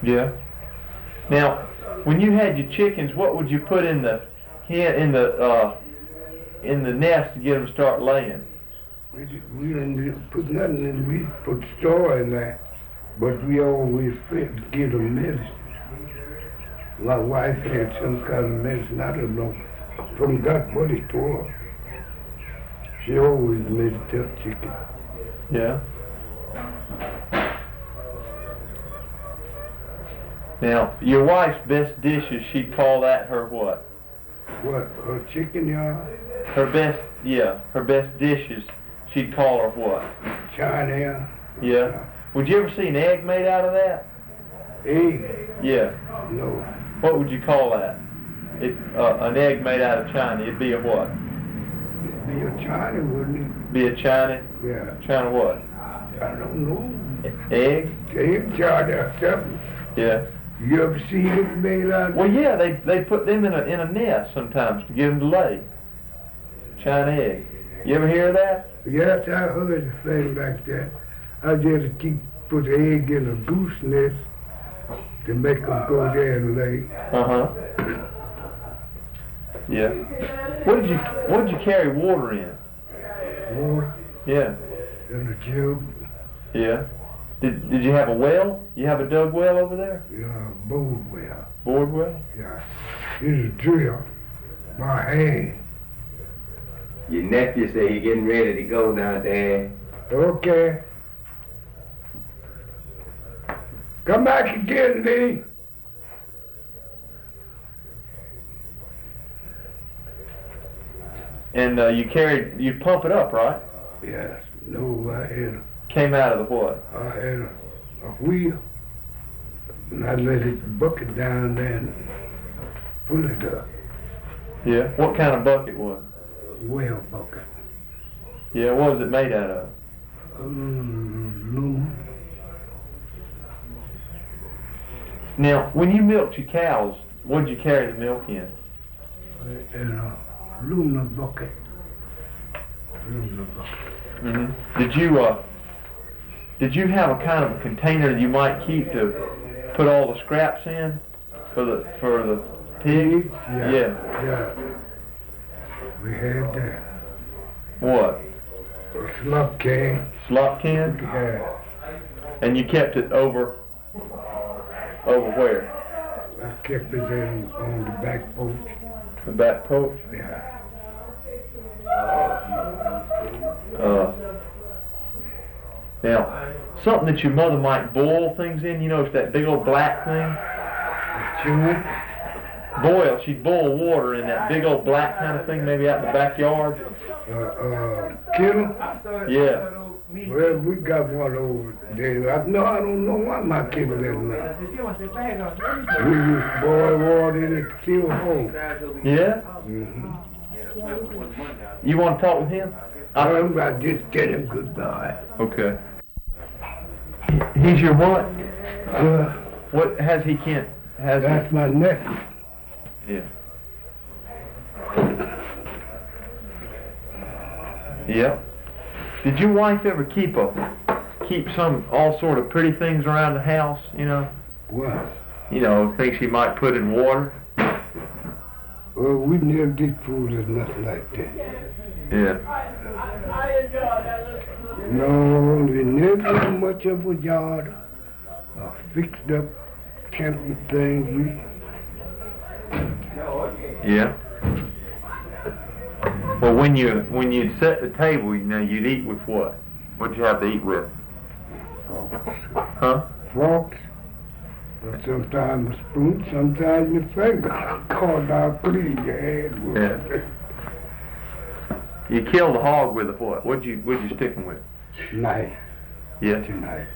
Yeah. Now, when you had your chickens, what would you put in the nest to get them to start laying? We didn't put nothing in. We put straw in there, but we always give them medicine. My wife had some kind of medicine. I don't know. I forgot what it was. She always made a tough chicken. Yeah. Now, your wife's best dishes, she'd call that her what? What, her chicken yard? Her best dishes, she'd call her what? China. Yeah. Would you ever see an egg made out of that? Egg? Yeah. No. What would you call that? An egg made out of china, it'd be a what? It'd be a China, wouldn't it? Be a china? Yeah. China what? I don't know. Egg? Egg China something. Yeah. You ever seen it made out of? Well, yeah, they put them in a nest sometimes to get them to lay. China egg. You ever hear of that? Yes, I heard a thing like that. I just put the egg in a goose nest to make them go there and lay. Uh-huh. Yeah. What did you carry water in? Water Yeah. in a jug. Yeah. Did you have a well? You have a dug well over there? Yeah, board well. Bored well? Yeah. It's a drill by hand. Your nephew say you're getting ready to go now, Dad. Okay. Come back again, Lee. And you pump it up, right? Yes. No, Came out of the what? I had a wheel, and I let it bucket down there and pull it up. Yeah. What kind of bucket was it? Well bucket. Yeah. What was it made out of? Loom. Now, when you milked your cows, what did you carry the milk in? In a aluminum bucket. Aluminum bucket. Mm-hmm. Did you have a kind of a container that you might keep to put all the scraps in for the pig? Yeah. Yeah. We had that. What? A slop can. Slop can? Yeah. And you kept it over where? I kept it in on the back porch. The back porch? Yeah. Now, something that your mother might boil things in, you know, it's that big old black thing. Chew. She'd boil water in that big old black kind of thing, maybe out in the backyard. Kettle? Yeah. Well, we got one over there. I don't know why my kettle is now. We used to boil water in it to kill holes. Yeah? Mm-hmm. You want to talk with him? I just tell him goodbye. Okay. He's your what? Uh, What has he Kent? that's my nephew. Yeah. Yep. Did your wife ever keep some all sort of pretty things around the house? You know. What? You know, things she might put in water. Well, we never did fool or nothing like that. Yeah. No, we never had much of a yard. Fixed up camping things. Yeah. Well, when you set the table, you know, you'd eat with what? What'd you have to eat with? Huh? Forks. But sometimes a spoon, sometimes your finger. Called out clean your head with. Yeah. You killed a hog with a what? What'd you stick him with? Knife. Yeah. Tonight.